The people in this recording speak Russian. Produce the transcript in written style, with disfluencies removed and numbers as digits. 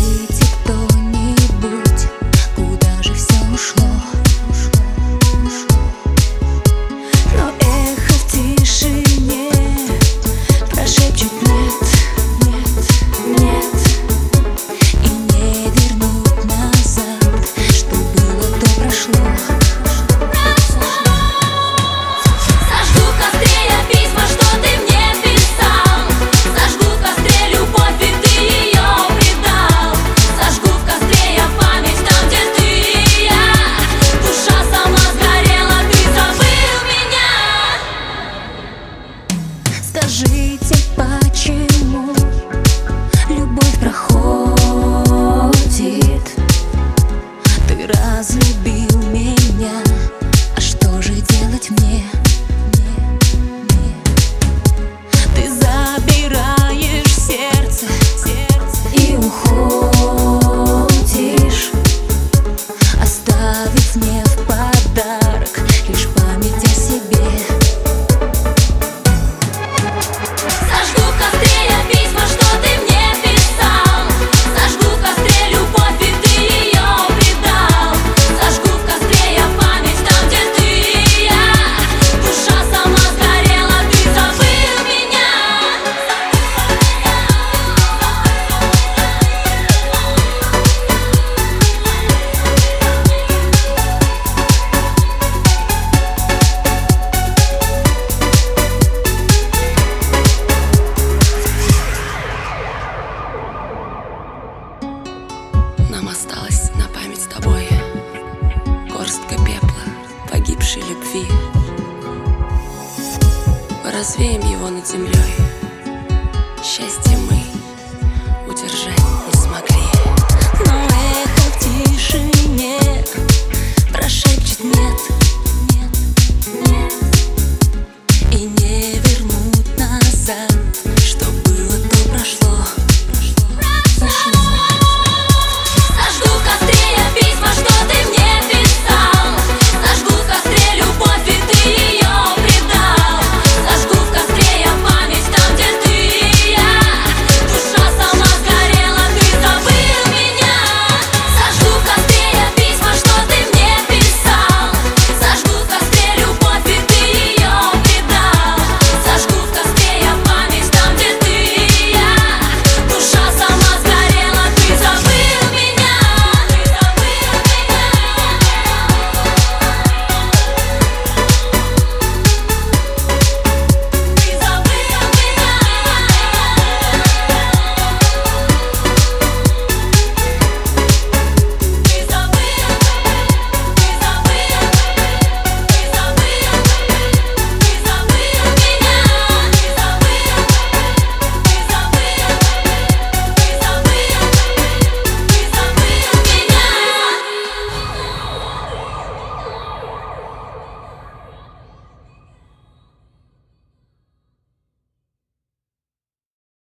Скажите кто-нибудь, куда же все ушло? Но эхо в тишине прошепчет нет, нет, нет. И не вернуть назад, что было, то прошло. Сожгу в костре я письма, что ты мне писал. Сожгу в костре любовь, ведь ты ее предал. Сожгу в костре я память там, где ты и я. Душа сама сгорела, ты забыл меня. Скажите, почему любовь проходит? Ты разлюбил меня, а что же делать мне? Ты забираешь сердце и уходишь, оставив мне в подарок лишь память о себе. Сожгу в костре я письма, что ты мне писал. Сожгу в костре любовь, ведь ты ее предал. Сожгу в костре я память там, где ты и я. Душа сама сгорела, ты забыл меня. Нам осталось на память с тобой горстка пепла погибшей любви. Мы развеем его над землей. Счастье